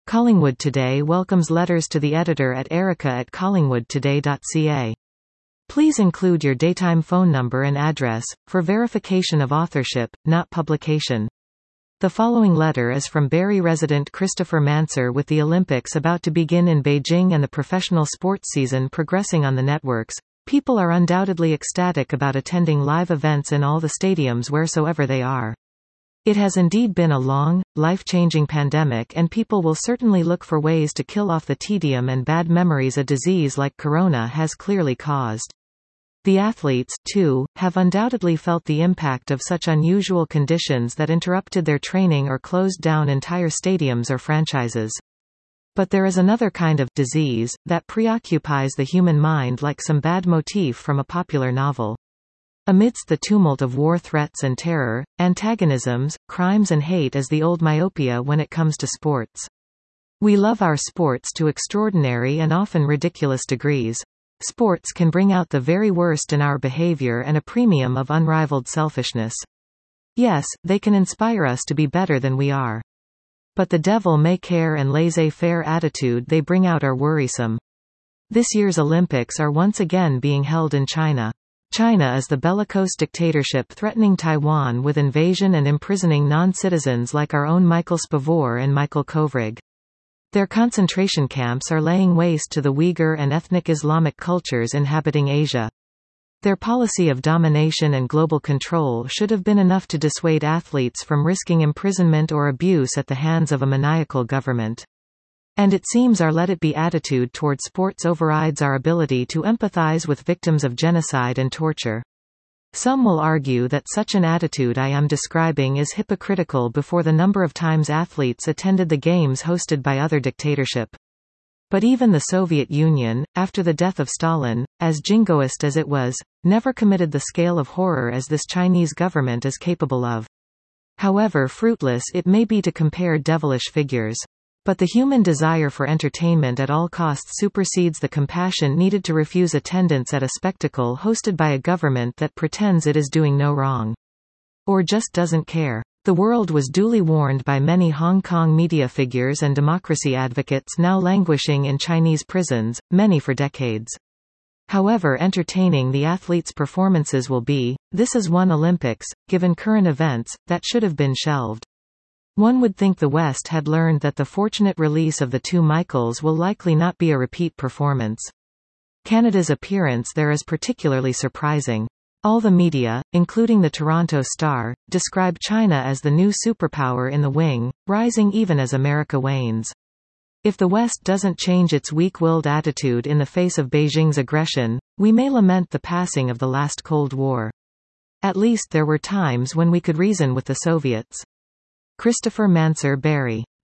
Collingwood Today welcomes letters to the editor at erica@collingwoodtoday.ca. Please include your daytime phone number and address, for verification of authorship, not publication. The following letter is from Barrie resident Christopher Manser. With the Olympics about to begin in Beijing and the professional sports season progressing on the networks, people are undoubtedly ecstatic about attending live events in all the stadiums wheresoever they are. It has indeed been a long, life-changing pandemic, and people will certainly look for ways to kill off the tedium and bad memories a disease like corona has clearly caused. The athletes, too, have undoubtedly felt the impact of such unusual conditions that interrupted their training or closed down entire stadiums or franchises. But there is another kind of disease that preoccupies the human mind like some bad motif from a popular novel. Amidst the tumult of war threats and terror, antagonisms, crimes and hate is the old myopia when it comes to sports. We love our sports to extraordinary and often ridiculous degrees. Sports can bring out the very worst in our behavior and a premium of unrivaled selfishness. Yes, they can inspire us to be better than we are. But the devil-may-care and laissez-faire attitude they bring out are worrisome. This year's Olympics are once again being held in China. China is the bellicose dictatorship threatening Taiwan with invasion and imprisoning non-citizens like our own Michael Spavor and Michael Kovrig. Their concentration camps are laying waste to the Uyghur and ethnic Islamic cultures inhabiting Asia. Their policy of domination and global control should have been enough to dissuade athletes from risking imprisonment or abuse at the hands of a maniacal government. And it seems our let-it-be attitude toward sports overrides our ability to empathize with victims of genocide and torture. Some will argue that such an attitude I am describing is hypocritical before the number of times athletes attended the games hosted by other dictatorship. But even the Soviet Union, after the death of Stalin, as jingoist as it was, never committed the scale of horror as this Chinese government is capable of. However fruitless it may be to compare devilish figures. But the human desire for entertainment at all costs supersedes the compassion needed to refuse attendance at a spectacle hosted by a government that pretends it is doing no wrong. Or just doesn't care. The world was duly warned by many Hong Kong media figures and democracy advocates now languishing in Chinese prisons, many for decades. However entertaining the athletes' performances will be, this is one Olympics, given current events, that should have been shelved. One would think the West had learned that the fortunate release of the two Michaels will likely not be a repeat performance. Canada's appearance there is particularly surprising. All the media, including the Toronto Star, describe China as the new superpower in the wing, rising even as America wanes. If the West doesn't change its weak-willed attitude in the face of Beijing's aggression, we may lament the passing of the last Cold War. At least there were times when we could reason with the Soviets. Christopher Manser, Barrie.